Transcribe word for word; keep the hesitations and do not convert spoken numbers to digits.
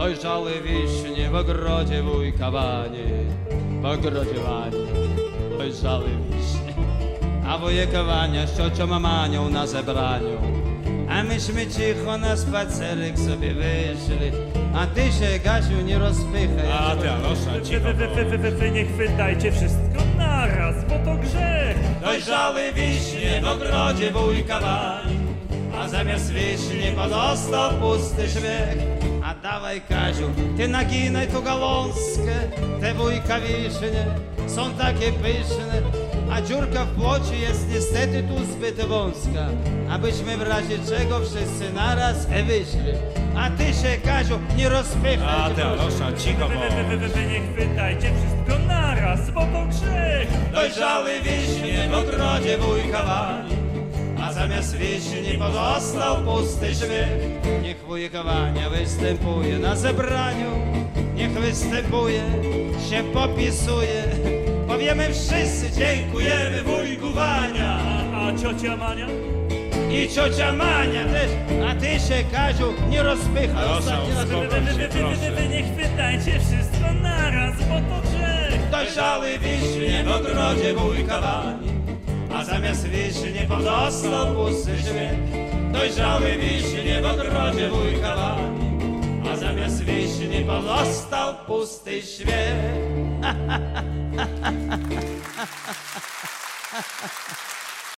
Dojrzałe wiśnie w ogrodzie wujka Bani, w ogrodzie Bani, dojrzałe wiśnie. A wujek Wania z ciocią Manią na zebraniu, a myśmy cicho na spacerek sobie wyszli. A ty się, Gasiu, nie rozpychaj. A ty, Alosza, Wy, cicho. wy, wy, wy, wy, wy, wy nie chwytajcie wszystko naraz, bo to grzech. Dojrzały wiśnie w ogrodzie wujka Bani, a zamiast wiśni pozostał pusty śmiech. A dawaj, Kaziu, ty naginaj tu gałązkę, te wujka wiśnie są takie pyszne, a dziurka w płocie jest niestety tu zbyt wąska, abyśmy w razie czego wszyscy naraz wyszli. A ty się, Kaziu, nie rozpychaj. A ty, Alosza, cicho, Wy, wy, wy, bo... wy, wy nie chwytajcie wszystko naraz, bo to grzech. Dojrzały wiśnie w ogrodzie wujka Bani, a zamiast wiśni pozostał pusty śmiech. Niech wujek Wania występuje na zebraniu, niech występuje, się popisuje. Powiemy wszyscy dziękujemy wujku Wania. A, a ciocia Mania? I ciocia Mania też, a ty się, Kaziu, nie rozpychaj. Proszę, Ostatni raz- Wy, wy, uspokój wy, się, wy, wy, wy, proszę. wy nie chwytajcie wszystko naraz, bo to grzech. Dojrzały wiśnie w ogrodzie wujka Bani, a zamiast wiśnie pozostał pusty śmiech. Dojrzały wiśnie w ogrodzie wujka Bani, a zamiast wiśnie pozostał pusty śmiech.